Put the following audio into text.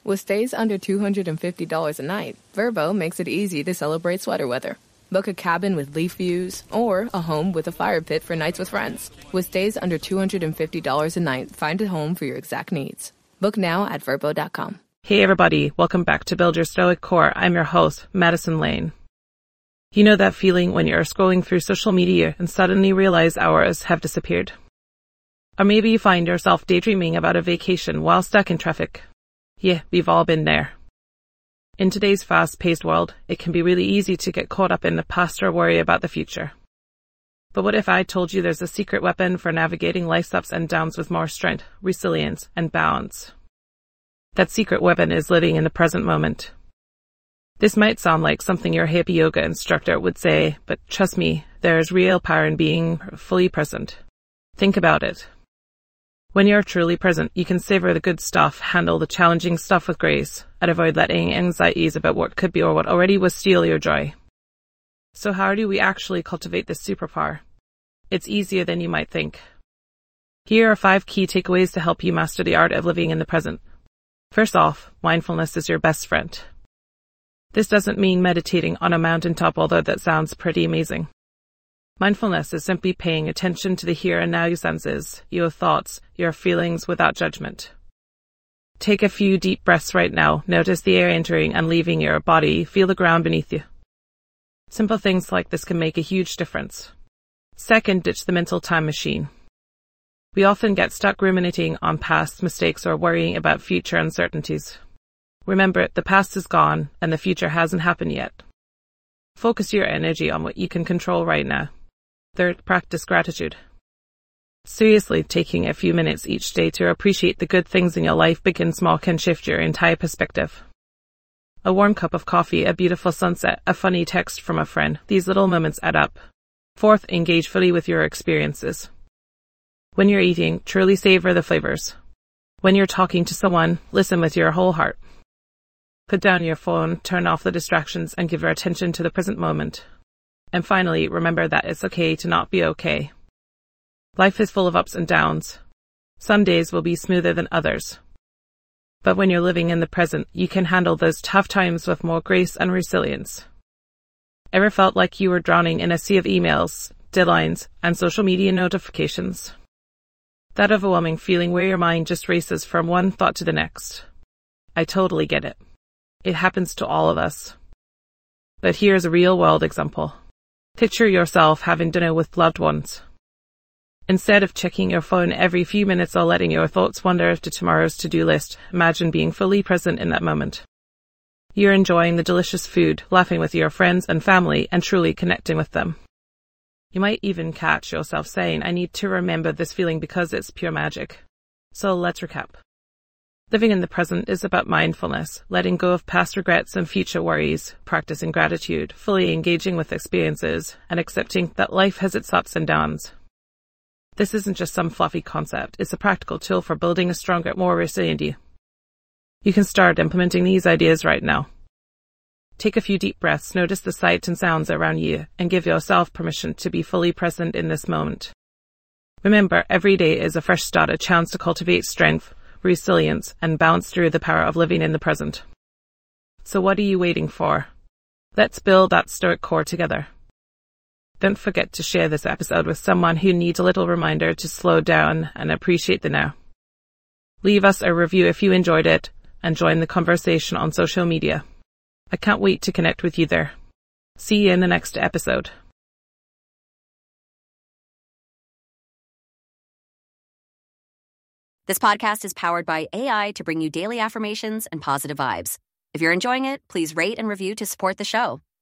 With stays under $250 a night, Vrbo makes it easy to celebrate sweater weather. Book a cabin with leaf views or a home with a fire pit for nights with friends. With stays under $250 a night, find a home for your exact needs. Book now at Vrbo.com. Hey everybody, welcome back to Build Your Stoic Core. I'm your host, Madison Lane. You know that feeling when you're scrolling through social media and suddenly realize hours have disappeared? Or maybe you find yourself daydreaming about a vacation while stuck in traffic. Yeah, we've all been there. In today's fast-paced world, it can be really easy to get caught up in the past or worry about the future. But what if I told you there's a secret weapon for navigating life's ups and downs with more strength, resilience, and balance? That secret weapon is living in the present moment. This might sound like something your hippie yoga instructor would say, but trust me, there is real power in being fully present. Think about it. When you're truly present, you can savor the good stuff, handle the challenging stuff with grace, and avoid letting anxieties about what could be or what already will steal your joy. So how do we actually cultivate this superpower? It's easier than you might think. Here are 5 key takeaways to help you master the art of living in the present. First off, mindfulness is your best friend. This doesn't mean meditating on a mountaintop, although that sounds pretty amazing. Mindfulness is simply paying attention to the here and now senses, your thoughts, your feelings without judgment. Take a few deep breaths right now. Notice the air entering and leaving your body. Feel the ground beneath you. Simple things like this can make a huge difference. Second, ditch the mental time machine. We often get stuck ruminating on past mistakes or worrying about future uncertainties. Remember, the past is gone and the future hasn't happened yet. Focus your energy on what you can control right now. Third, practice gratitude. Seriously, taking a few minutes each day to appreciate the good things in your life, big and small, can shift your entire perspective. A warm cup of coffee, a beautiful sunset, a funny text from a friend. These little moments add up. Fourth, engage fully with your experiences. When you're eating, truly savor the flavors. When you're talking to someone, listen with your whole heart. Put down your phone, turn off the distractions, and give your attention to the present moment. And finally, remember that it's okay to not be okay. Life is full of ups and downs. Some days will be smoother than others. But when you're living in the present, you can handle those tough times with more grace and resilience. Ever felt like you were drowning in a sea of emails, deadlines, and social media notifications? That overwhelming feeling where your mind just races from one thought to the next. I totally get it. It happens to all of us. But here's a real-world example. Picture yourself having dinner with loved ones. Instead of checking your phone every few minutes or letting your thoughts wander to tomorrow's to-do list, imagine being fully present in that moment. You're enjoying the delicious food, laughing with your friends and family, and truly connecting with them. You might even catch yourself saying, I need to remember this feeling because it's pure magic. So let's recap. Living in the present is about mindfulness, letting go of past regrets and future worries, practicing gratitude, fully engaging with experiences, and accepting that life has its ups and downs. This isn't just some fluffy concept, it's a practical tool for building a stronger, more resilient you. You can start implementing these ideas right now. Take a few deep breaths, notice the sights and sounds around you, and give yourself permission to be fully present in this moment. Remember, every day is a fresh start, a chance to cultivate strength, resilience, and balance through the power of living in the present. So what are you waiting for? Let's build that stoic core together. Don't forget to share this episode with someone who needs a little reminder to slow down and appreciate the now. Leave us a review if you enjoyed it, and join the conversation on social media. I can't wait to connect with you there. See you in the next episode. This podcast is powered by AI to bring you daily affirmations and positive vibes. If you're enjoying it, please rate and review to support the show.